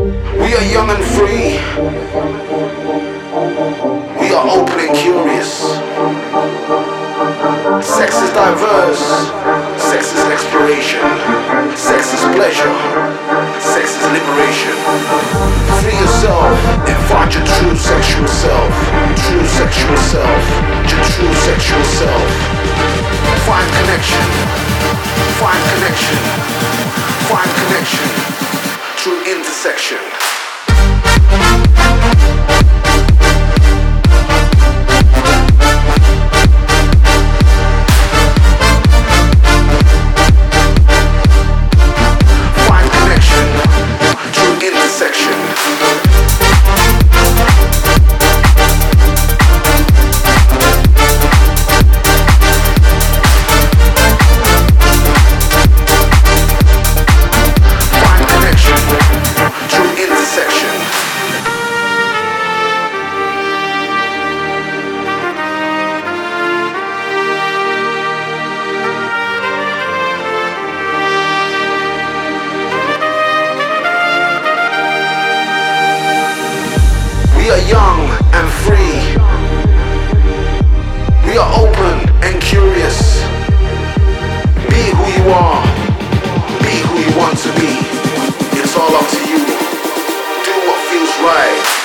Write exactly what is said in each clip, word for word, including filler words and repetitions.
We are young and free. We are open and curious. Sex is diverse. Sex is exploration. Sex is pleasure. Sex is liberation. Free yourself and find your true sexual self. True sexual self. Your true sexual self. Find connection. Find connection. Find connection. True intersection. We are young and free. We are open and curious. Be who you are. Be who you want to be. It's all up to you. Do what feels right.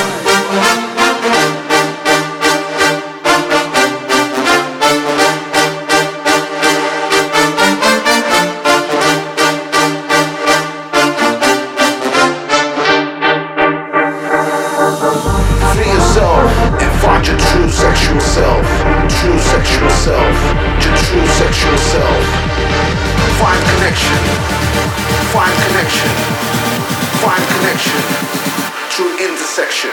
And find your true sexual self. True sexual self. Your true sexual self. Find connection. Find connection. Find connection. True intersection.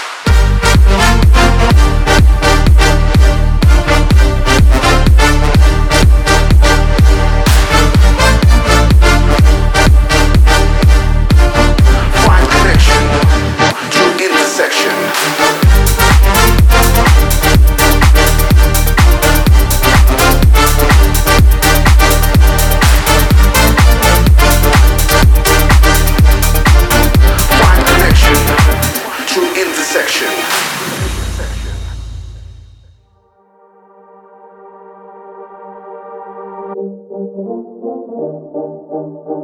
Find connection. True intersection. Intersection.